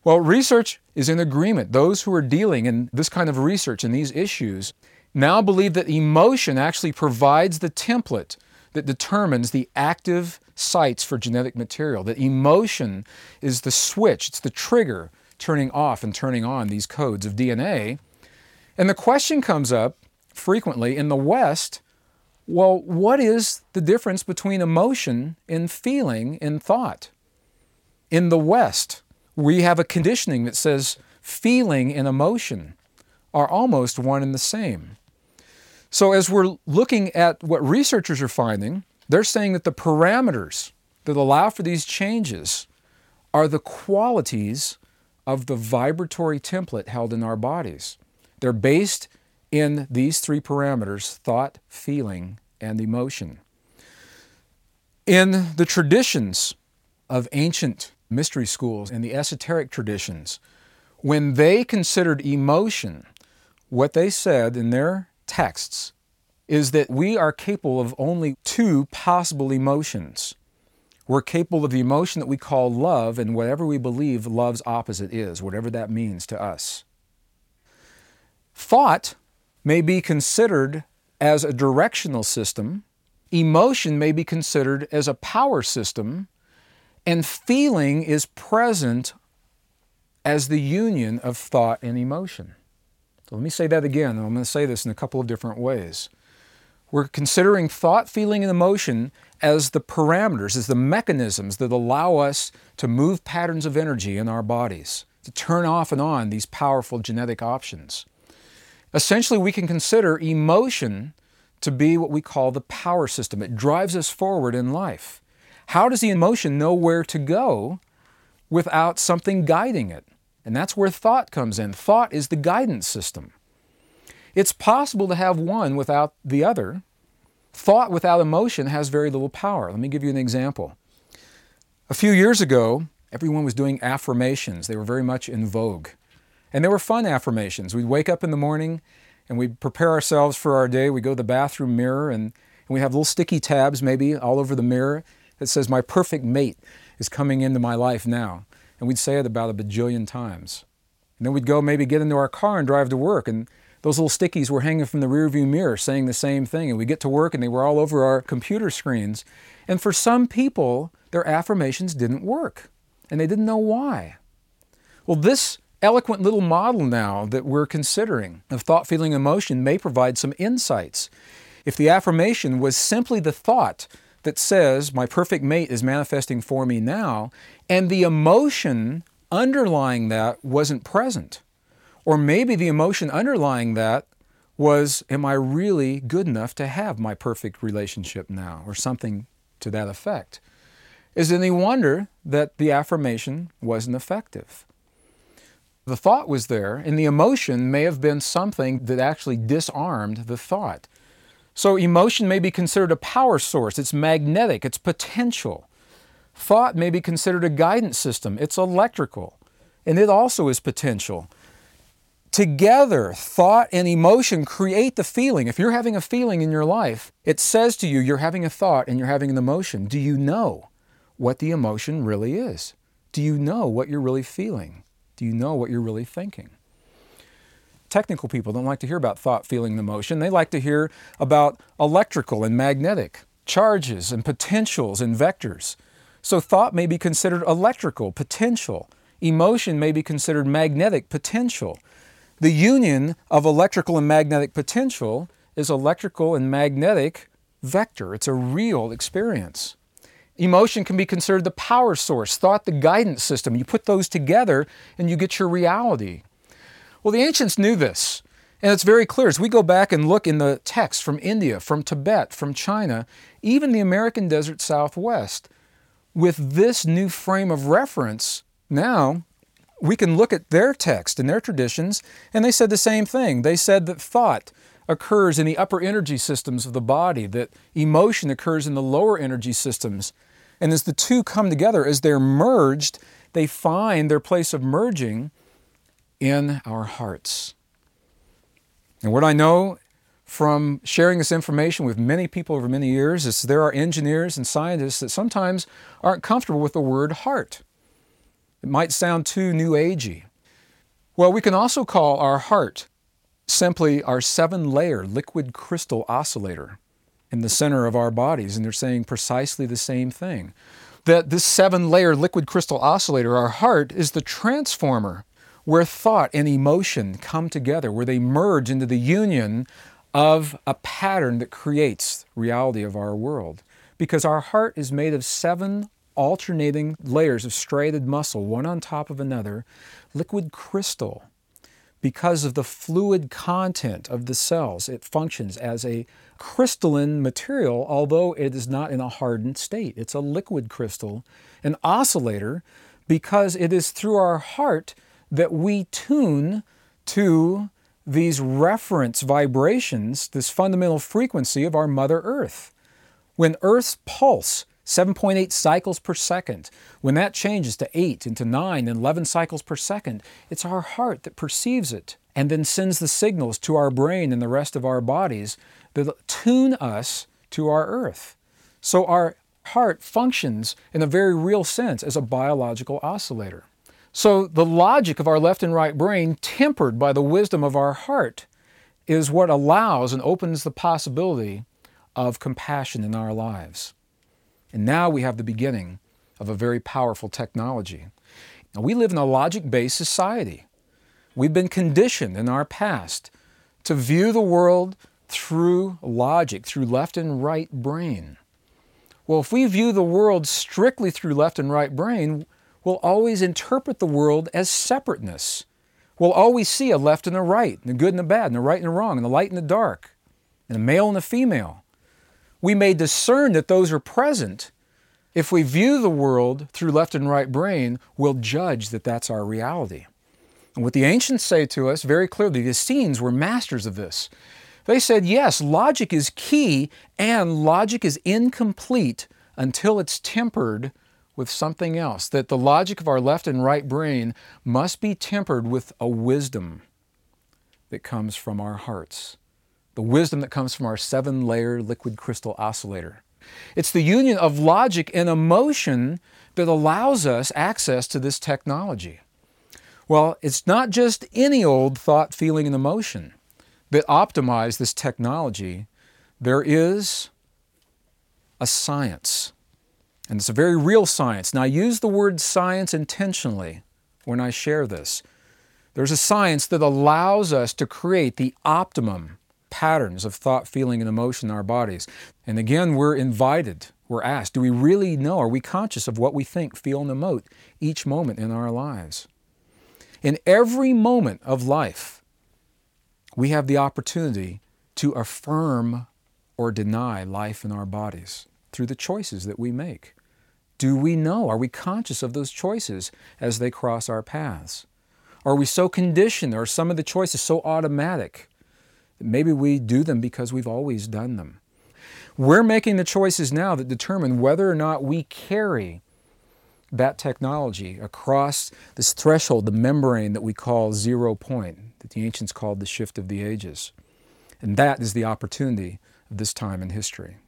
Well, research is in agreement. Those who are dealing in this kind of research and these issues now believe that emotion actually provides the template that determines the active sites for genetic material, that emotion is the switch, it's the trigger turning off and turning on these codes of DNA. And the question comes up frequently in the West, well, what is the difference between emotion and feeling and thought? In the West, we have a conditioning that says feeling and emotion are almost one and the same. So as we're looking at what researchers are finding, they're saying that the parameters that allow for these changes are the qualities of the vibratory template held in our bodies. They're based in these three parameters: thought, feeling, and emotion. In the traditions of ancient mystery schools and the esoteric traditions, when they considered emotion, what they said in their texts is that we are capable of only two possible emotions. We're capable of the emotion that we call love and whatever we believe love's opposite is, whatever that means to us. Thought may be considered as a directional system, emotion may be considered as a power system, and feeling is present as the union of thought and emotion. So let me say that again, and I'm going to say this in a couple of different ways. We're considering thought, feeling, and emotion as the parameters, as the mechanisms that allow us to move patterns of energy in our bodies, to turn off and on these powerful genetic options. Essentially, we can consider emotion to be what we call the power system. It drives us forward in life. How does the emotion know where to go without something guiding it? And that's where thought comes in. Thought is the guidance system. It's possible to have one without the other. Thought without emotion has very little power. Let me give you an example. A few years ago, everyone was doing affirmations. They were very much in vogue. And they were fun affirmations. We'd wake up in the morning and we'd prepare ourselves for our day. We'd go to the bathroom mirror and we have little sticky tabs maybe all over the mirror that says, "My perfect mate is coming into my life now." And we'd say it about a bajillion times. And then we'd go maybe get into our car and drive to work, and those little stickies were hanging from the rearview mirror saying the same thing. And we get to work and they were all over our computer screens. And for some people, their affirmations didn't work. And they didn't know why. Well, this eloquent little model now that we're considering of thought, feeling, emotion may provide some insights. If the affirmation was simply the thought that says, "My perfect mate is manifesting for me now," and the emotion underlying that wasn't present. Or maybe the emotion underlying that was, "Am I really good enough to have my perfect relationship now?" or something to that effect. Is it any wonder that the affirmation wasn't effective? The thought was there, and the emotion may have been something that actually disarmed the thought. So emotion may be considered a power source. It's magnetic. It's potential. Thought may be considered a guidance system. It's electrical, and it also is potential. Together, thought and emotion create the feeling. If you're having a feeling in your life, it says to you, you're having a thought and you're having an emotion. Do you know what the emotion really is? Do you know what you're really feeling? Do you know what you're really thinking? Technical people don't like to hear about thought, feeling, and emotion. They like to hear about electrical and magnetic charges and potentials and vectors. So thought may be considered electrical, potential. Emotion may be considered magnetic, potential. The union of electrical and magnetic potential is electrical and magnetic vector. It's a real experience. Emotion can be considered the power source, thought the guidance system. You put those together and you get your reality. Well, the ancients knew this, and it's very clear. As we go back and look in the texts from India, from Tibet, from China, even the American desert Southwest, with this new frame of reference, now we can look at their text and their traditions, and they said the same thing. They said that thought occurs in the upper energy systems of the body, that emotion occurs in the lower energy systems. And as the two come together, as they're merged, they find their place of merging in our hearts. And what I know from sharing this information with many people over many years is there are engineers and scientists that sometimes aren't comfortable with the word heart. It might sound too new agey. Well, we can also call our heart simply our 7-layer liquid crystal oscillator in the center of our bodies, and they're saying precisely the same thing. That this 7-layer liquid crystal oscillator, our heart, is the transformer where thought and emotion come together, where they merge into the union of a pattern that creates reality of our world. Because our heart is made of 7 alternating layers of striated muscle, one on top of another, liquid crystal. Because of the fluid content of the cells, it functions as a crystalline material, although it is not in a hardened state. It's a liquid crystal, an oscillator, because it is through our heart that we tune to these reference vibrations, this fundamental frequency of our Mother Earth. When Earth's pulse, 7.8 cycles per second, when that changes to 8 and to 9 and 11 cycles per second, it's our heart that perceives it and then sends the signals to our brain and the rest of our bodies that tune us to our Earth. So our heart functions in a very real sense as a biological oscillator. So the logic of our left and right brain, tempered by the wisdom of our heart, is what allows and opens the possibility of compassion in our lives. And now we have the beginning of a very powerful technology. Now, we live in a logic-based society. We've been conditioned in our past to view the world through logic, through left and right brain. Well, if we view the world strictly through left and right brain, we'll always interpret the world as separateness. We'll always see a left and a right, and a good and a bad, and a right and a wrong, and a light and a dark, and a male and a female. We may discern that those are present. If we view the world through left and right brain, we'll judge that that's our reality. And what the ancients say to us very clearly, the Essenes were masters of this. They said, yes, logic is key, and logic is incomplete until it's tempered with something else. That the logic of our left and right brain must be tempered with a wisdom that comes from our hearts. The wisdom that comes from our 7-layer liquid crystal oscillator. It's the union of logic and emotion that allows us access to this technology. Well, it's not just any old thought, feeling, and emotion that optimize this technology. There is a science, and it's a very real science. Now, I use the word science intentionally when I share this. There's a science that allows us to create the optimum patterns of thought, feeling, and emotion in our bodies. And again, we're invited, we're asked, do we really know, are we conscious of what we think, feel, and emote each moment in our lives? In every moment of life, we have the opportunity to affirm or deny life in our bodies through the choices that we make. Do we know, are we conscious of those choices as they cross our paths? Are we so conditioned, or are some of the choices so automatic? Maybe we do them because we've always done them. We're making the choices now that determine whether or not we carry that technology across this threshold, the membrane that we call 0 point, that the ancients called the shift of the ages. And that is the opportunity of this time in history.